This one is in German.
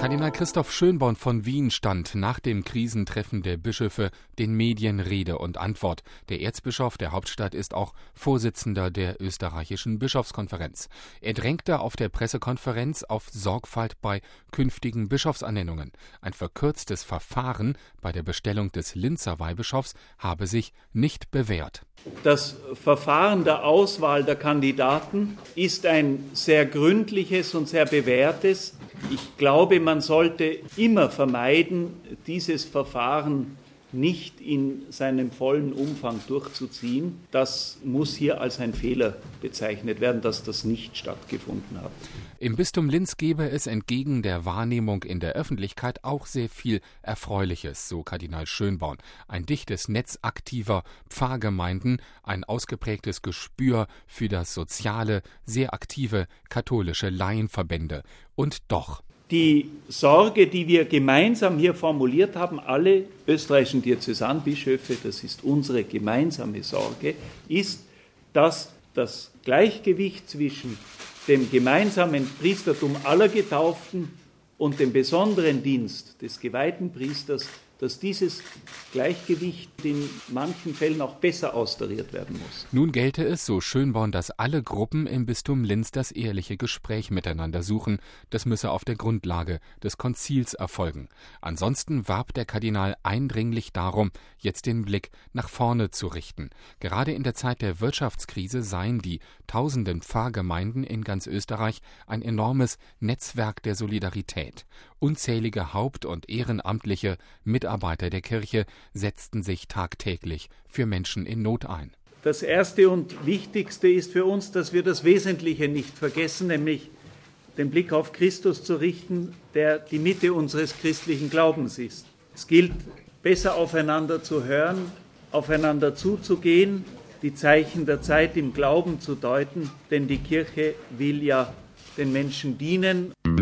Kardinal Christoph Schönborn von Wien stand nach dem Krisentreffen der Bischöfe den Medien Rede und Antwort. Der Erzbischof der Hauptstadt ist auch Vorsitzender der österreichischen Bischofskonferenz. Er drängte auf der Pressekonferenz auf Sorgfalt bei künftigen Bischofsernennungen. Ein verkürztes Verfahren bei der Bestellung des Linzer Weihbischofs habe sich nicht bewährt. Das Verfahren der Auswahl der Kandidaten ist ein sehr gründliches und sehr bewährtes. Ich glaube, man sollte immer vermeiden, dieses Verfahren nicht in seinem vollen Umfang durchzuziehen. Das muss hier als ein Fehler bezeichnet werden, dass das nicht stattgefunden hat. Im Bistum Linz gebe es entgegen der Wahrnehmung in der Öffentlichkeit auch sehr viel Erfreuliches, so Kardinal Schönborn. Ein dichtes Netz aktiver Pfarrgemeinden, ein ausgeprägtes Gespür für das Soziale, sehr aktive katholische Laienverbände. Und doch. Die Sorge, die wir gemeinsam hier formuliert haben, alle österreichischen Diözesanbischöfe, das ist unsere gemeinsame Sorge, ist, dass das Gleichgewicht zwischen dem gemeinsamen Priestertum aller Getauften und dem besonderen Dienst des geweihten Priesters, dass dieses Gleichgewicht in manchen Fällen auch besser austariert werden muss. Nun gelte es, so Schönborn, dass alle Gruppen im Bistum Linz das ehrliche Gespräch miteinander suchen. Das müsse auf der Grundlage des Konzils erfolgen. Ansonsten warb der Kardinal eindringlich darum, jetzt den Blick nach vorne zu richten. Gerade in der Zeit der Wirtschaftskrise seien die tausenden Pfarrgemeinden in ganz Österreich ein enormes Netzwerk der Solidarität. Unzählige Haupt- und Ehrenamtliche Mitarbeiter der Kirche setzten sich tagtäglich für Menschen in Not ein. Das Erste und Wichtigste ist für uns, dass wir das Wesentliche nicht vergessen, nämlich den Blick auf Christus zu richten, der die Mitte unseres christlichen Glaubens ist. Es gilt, besser aufeinander zu hören, aufeinander zuzugehen, die Zeichen der Zeit im Glauben zu deuten, denn die Kirche will ja den Menschen dienen.